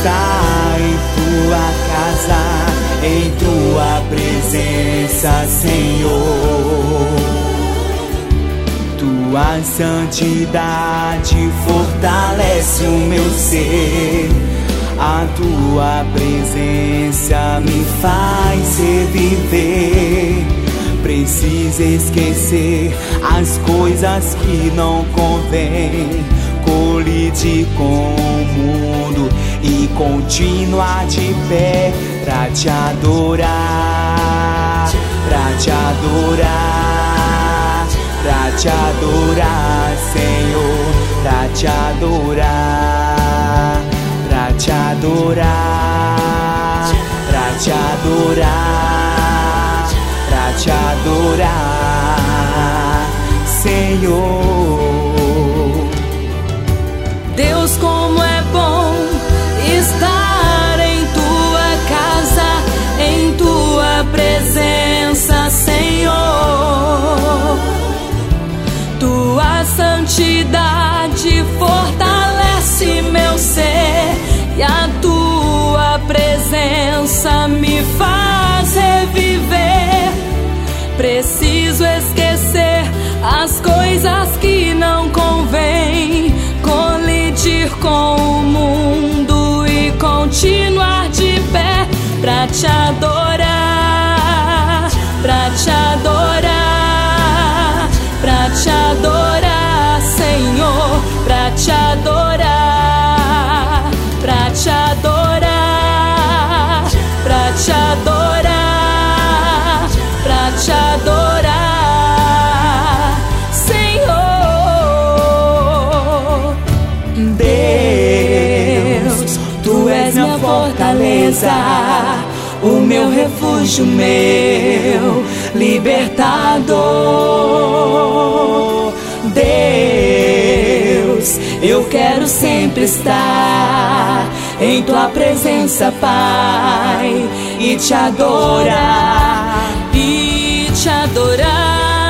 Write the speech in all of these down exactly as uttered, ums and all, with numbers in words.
estar em tua casa, em tua presença, Senhor. Tua santidade fortalece o meu ser. A tua presença me faz reviver. Preciso esquecer as coisas que não convêm, colidir com o mundo e continuar de pé pra te adorar, pra te adorar, pra te adorar, Senhor, pra te adorar, pra te adorar, pra te adorar, pra te adorar, Senhor. Deus, como é bom estar em tua casa, em tua presença, Senhor. Tua santidade fortalece meu ser e a tua presença me faz reviver. Preciso esquecer as coisas que não convêm, colidir com o mundo e continuar de pé pra te adorar, pra te adorar, pra te adorar, Senhor, pra te adorar, pra te adorar, pra te adorar, pra te adorar, Senhor. Deus, tu és minha fortaleza, o meu refúgio, meu libertador. Deus, eu quero sempre estar em tua presença, Pai, e te adorar, E te adorar.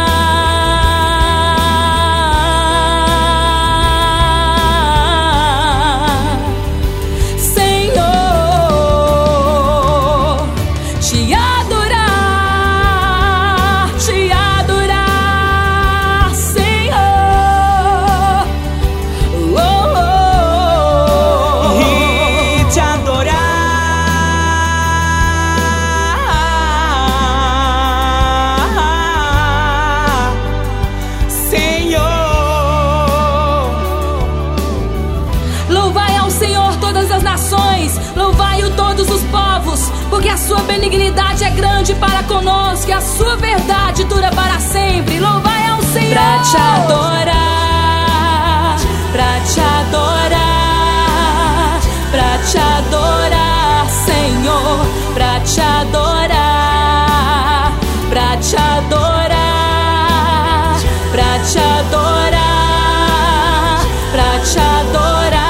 Louvai-o todos os povos, porque a sua benignidade é grande para conosco e a sua verdade dura para sempre. Louvai ao Senhor. Pra te adorar, pra te adorar, pra te adorar, Senhor, pra te adorar, pra te adorar, pra te adorar, pra te adorar,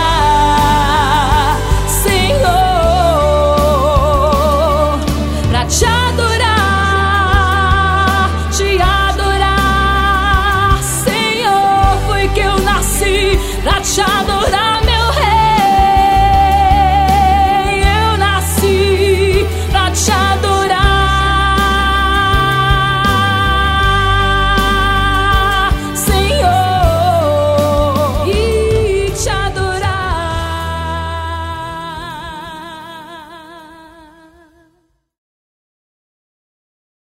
te adorar, te adorar, Senhor, foi que eu nasci pra te adorar.